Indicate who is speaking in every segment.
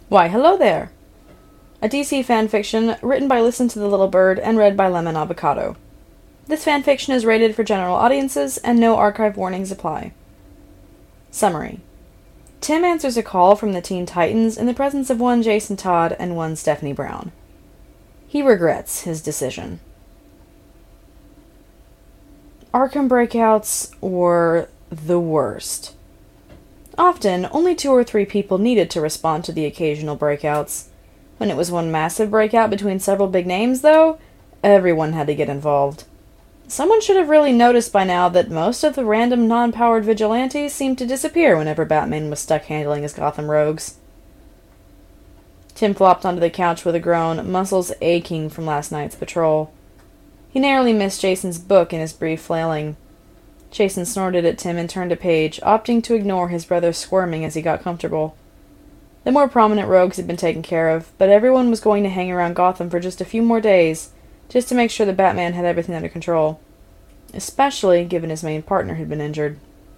Speaker 1: Why, hello there! A DC fanfiction written by Listen to the Little Bird and read by Lemon Avocado. This fanfiction is rated for general audiences and no archive warnings apply. Summary. Tim answers a call from the Teen Titans in the presence of one Jason Todd and one Stephanie Brown. He regrets his decision. Arkham breakouts were the worst. Often, only 2 or 3 people needed to respond to the occasional breakouts. When it was one massive breakout between several big names, though, everyone had to get involved. Someone should have really noticed by now that most of the random non-powered vigilantes seemed to disappear whenever Batman was stuck handling his Gotham rogues. Tim flopped onto the couch with a groan, muscles aching from last night's patrol. He narrowly missed Jason's book in his brief flailing. Jason snorted at Tim and turned a page, opting to ignore his brother squirming as he got comfortable. The more prominent rogues had been taken care of, but everyone was going to hang around Gotham for just a few more days, just to make sure that Batman had everything under control. Especially given his main partner had been injured.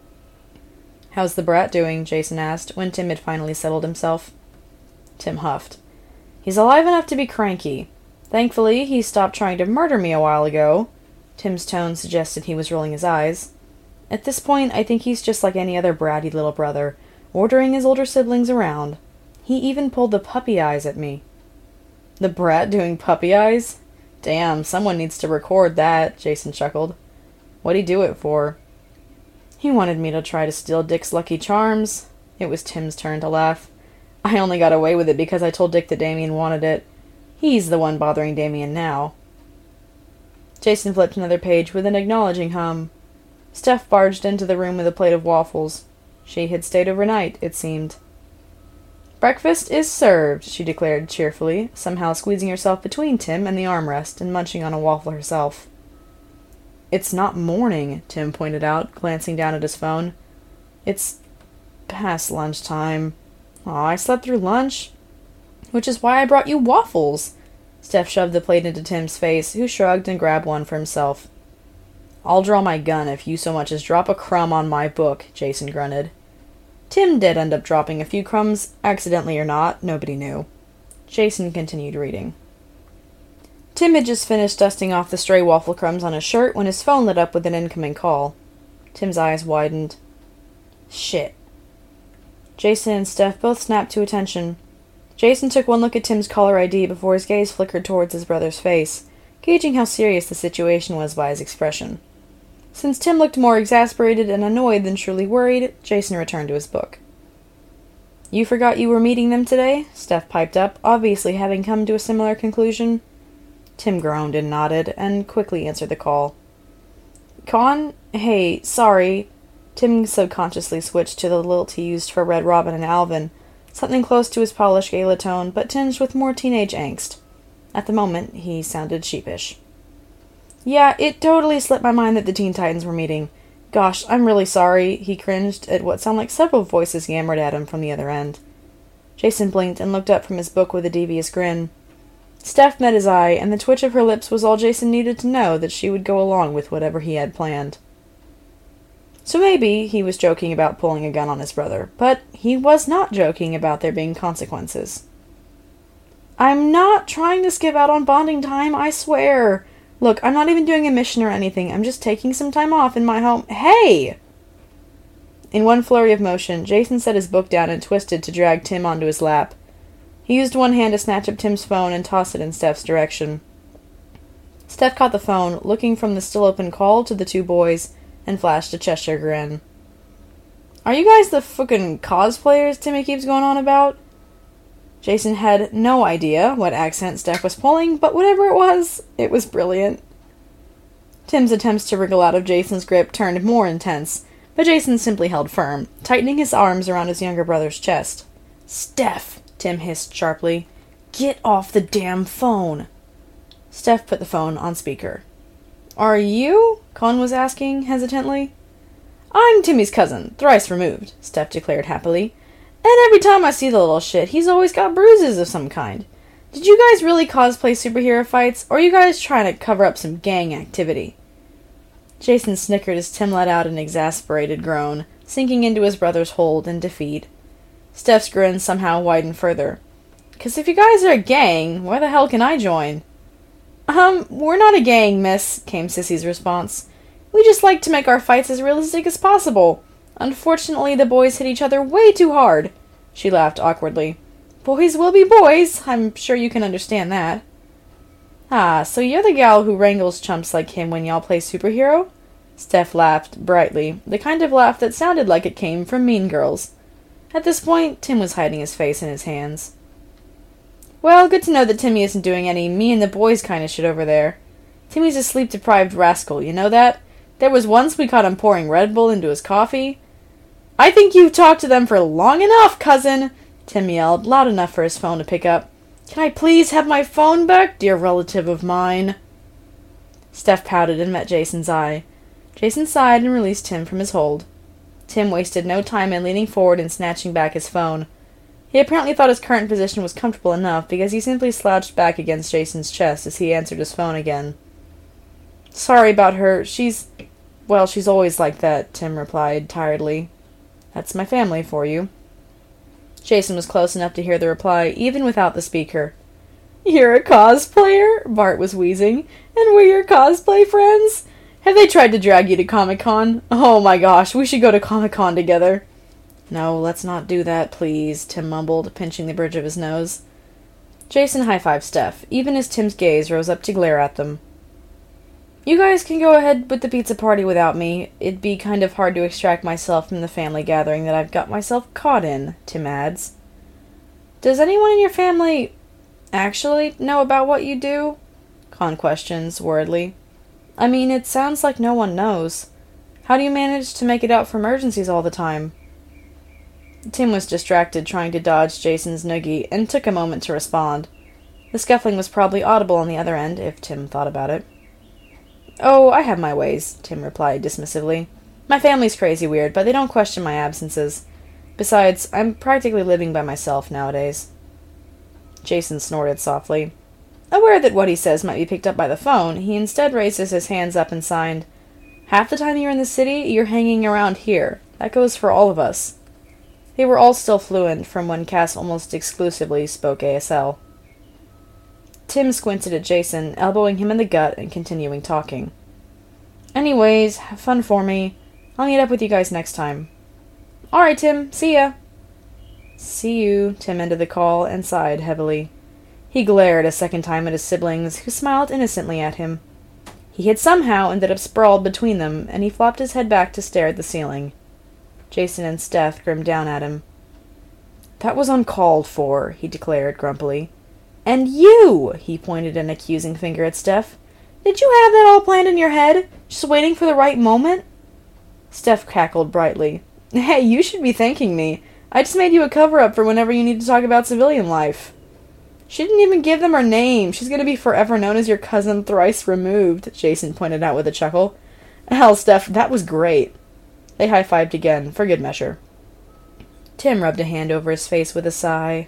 Speaker 1: "How's the brat doing?" Jason asked, when Tim had finally settled himself. Tim huffed. "He's alive enough to be cranky. Thankfully, he stopped trying to murder me a while ago." Tim's tone suggested he was rolling his eyes. "At this point, I think he's just like any other bratty little brother, ordering his older siblings around. He even pulled the puppy eyes at me." "The brat doing puppy eyes? Damn, someone needs to record that," Jason chuckled. "What'd he do it for?" "He wanted me to try to steal Dick's Lucky Charms." It was Tim's turn to laugh. "I only got away with it because I told Dick that Damien wanted it. He's the one bothering Damien now." Jason flipped another page with an acknowledging hum. Steph barged into the room with a plate of waffles. She had stayed overnight, it seemed. "Breakfast is served," she declared cheerfully, somehow squeezing herself between Tim and the armrest and munching on a waffle herself. "It's not morning," Tim pointed out, glancing down at his phone. "It's past lunchtime." "Aw, I slept through lunch." "Which is why I brought you waffles." Steph shoved the plate into Tim's face, who shrugged and grabbed one for himself. "I'll draw my gun if you so much as drop a crumb on my book," Jason grunted. Tim did end up dropping a few crumbs, accidentally or not, nobody knew. Jason continued reading. Tim had just finished dusting off the stray waffle crumbs on his shirt when his phone lit up with an incoming call. Tim's eyes widened. Shit. Jason and Steph both snapped to attention. Jason took one look at Tim's caller ID before his gaze flickered towards his brother's face, gauging how serious the situation was by his expression. Since Tim looked more exasperated and annoyed than truly worried, Jason returned to his book. "You forgot you were meeting them today?" Steph piped up, obviously having come to a similar conclusion. Tim groaned and nodded, and quickly answered the call. "Con? Hey, sorry." Tim subconsciously switched to the lilt he used for Red Robin and Alvin, something close to his polished gala tone, but tinged with more teenage angst. At the moment, he sounded sheepish. "Yeah, it totally slipped my mind that the Teen Titans were meeting. Gosh, I'm really sorry," he cringed at what sounded like several voices yammered at him from the other end. Jason blinked and looked up from his book with a devious grin. Steph met his eye, and the twitch of her lips was all Jason needed to know that she would go along with whatever he had planned. So maybe he was joking about pulling a gun on his brother, but he was not joking about there being consequences. "I'm not trying to skip out on bonding time, I swear. Look, I'm not even doing a mission or anything. I'm just taking some time off in my home." "Hey!" In one flurry of motion, Jason set his book down and twisted to drag Tim onto his lap. He used one hand to snatch up Tim's phone and toss it in Steph's direction. Steph caught the phone, looking from the still-open call to the two boys, and flashed a Cheshire grin. "Are you guys the fucking cosplayers Timmy keeps going on about?" Jason had no idea what accent Steph was pulling, but whatever it was brilliant. Tim's attempts to wriggle out of Jason's grip turned more intense, but Jason simply held firm, tightening his arms around his younger brother's chest. "Steph!" Tim hissed sharply. "Get off the damn phone!" Steph put the phone on speaker. "Are you?" Con was asking, hesitantly. "I'm Timmy's cousin, thrice removed," Steph declared happily. "And every time I see the little shit, he's always got bruises of some kind. Did you guys really cosplay superhero fights, or are you guys trying to cover up some gang activity?" Jason snickered as Tim let out an exasperated groan, sinking into his brother's hold in defeat. Steph's grin somehow widened further. 'Cause if you guys are a gang, why the hell can I join?" We're not a gang, miss," came Sissy's response. "We just like to make our fights as realistic as possible. Unfortunately, the boys hit each other way too hard." She laughed awkwardly. "Boys will be boys. I'm sure you can understand that." "Ah, so you're the gal who wrangles chumps like him when y'all play superhero?" Steph laughed brightly, the kind of laugh that sounded like it came from Mean Girls. At this point, Tim was hiding his face in his hands. "Well, good to know that Timmy isn't doing any me and the boys kind of shit over there. Timmy's a sleep-deprived rascal, you know that? There was once we caught him pouring Red Bull into his coffee." "I think you've talked to them for long enough, cousin!" Tim yelled, loud enough for his phone to pick up. "Can I please have my phone back, dear relative of mine?" Steph pouted and met Jason's eye. Jason sighed and released Tim from his hold. Tim wasted no time in leaning forward and snatching back his phone. He apparently thought his current position was comfortable enough because he simply slouched back against Jason's chest as he answered his phone again. "Sorry about her. She's always like that," Tim replied tiredly. "That's my family for you." Jason was close enough to hear the reply, even without the speaker. "You're a cosplayer?" Bart was wheezing. "And we're your cosplay friends? Have they tried to drag you to Comic-Con? Oh my gosh, we should go to Comic-Con together." "No, let's not do that, please," Tim mumbled, pinching the bridge of his nose. Jason high-fived Steph, even as Tim's gaze rose up to glare at them. "You guys can go ahead with the pizza party without me. It'd be kind of hard to extract myself from the family gathering that I've got myself caught in," Tim adds. "Does anyone in your family actually know about what you do?" Con questions, worriedly. "I mean, it sounds like no one knows. How do you manage to make it out for emergencies all the time?" Tim was distracted trying to dodge Jason's noogie and took a moment to respond. The scuffling was probably audible on the other end, if Tim thought about it. "Oh, I have my ways," Tim replied dismissively. "My family's crazy weird, but they don't question my absences. Besides, I'm practically living by myself nowadays." Jason snorted softly. Aware that what he says might be picked up by the phone, he instead raises his hands up and signed, "Half the time you're in the city, you're hanging around here. That goes for all of us." They were all still fluent from when Cass almost exclusively spoke ASL. Tim squinted at Jason, elbowing him in the gut and continuing talking. "Anyways, have fun for me. I'll meet up with you guys next time." "All right, Tim. See ya." "See you," Tim ended the call and sighed heavily. He glared a second time at his siblings, who smiled innocently at him. He had somehow ended up sprawled between them, and he flopped his head back to stare at the ceiling. Jason and Steph grinned down at him. "That was uncalled for," he declared grumpily. "And you!" He pointed an accusing finger at Steph. "Did you have that all planned in your head? Just waiting for the right moment?" Steph cackled brightly. "Hey, you should be thanking me. I just made you a cover-up for whenever you need to talk about civilian life." "She didn't even give them her name. She's going to be forever known as your cousin thrice removed," Jason pointed out with a chuckle. "Hell, Steph, that was great." They high-fived again, for good measure. Tim rubbed a hand over his face with a sigh.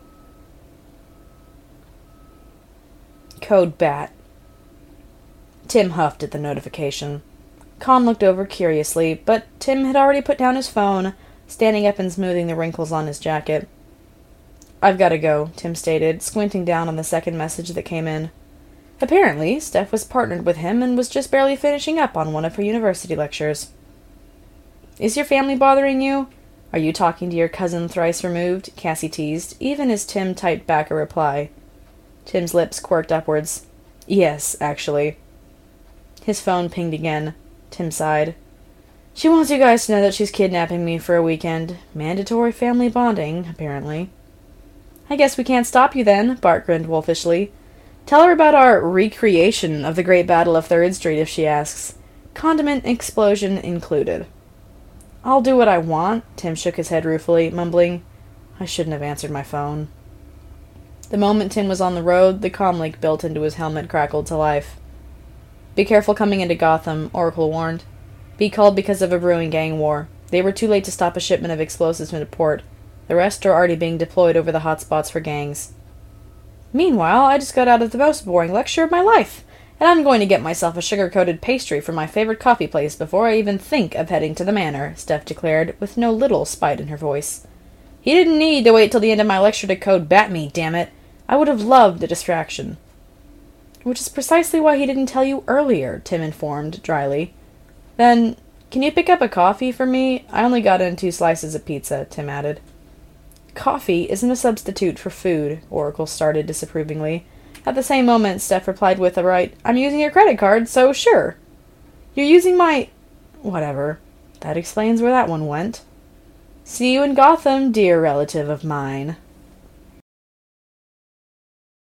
Speaker 1: Code BAT. Tim huffed at the notification. Con looked over curiously, but Tim had already put down his phone, standing up and smoothing the wrinkles on his jacket. "I've got to go," Tim stated, squinting down on the second message that came in. Apparently, Steph was partnered with him and was just barely finishing up on one of her university lectures. "Is your family bothering you? Are you talking to your cousin thrice removed?" Cassie teased, even as Tim typed back a reply. Tim's lips quirked upwards. "Yes, actually." His phone pinged again. Tim sighed. "She wants you guys to know that she's kidnapping me for a weekend. Mandatory family bonding, apparently." "I guess we can't stop you then," Bart grinned wolfishly. "Tell her about our recreation of the Great Battle of 3rd Street if she asks. Condiment explosion included." "I'll do what I want," Tim shook his head ruefully, mumbling, "I shouldn't have answered my phone." The moment Tim was on the road, the comlink built into his helmet crackled to life. "Be careful coming into Gotham," Oracle warned. "Be called because of a brewing gang war. They were too late to stop a shipment of explosives into port. The rest are already being deployed over the hotspots for gangs." "Meanwhile, I just got out of the most boring lecture of my life, and I'm going to get myself a sugar-coated pastry from my favorite coffee place before I even think of heading to the manor," Steph declared, with no little spite in her voice. He didn't need to wait till the end of my lecture to code bat me, damn it. I would have loved a distraction. Which is precisely why he didn't tell you earlier, Tim informed, dryly. Then, can you pick up a coffee for me? I only got in 2 slices of pizza, Tim added. Coffee isn't a substitute for food, Oracle started disapprovingly. At the same moment, Steph replied with a right, I'm using your credit card, so sure. You're using my... Whatever. That explains where that one went. See you in Gotham, dear relative of mine.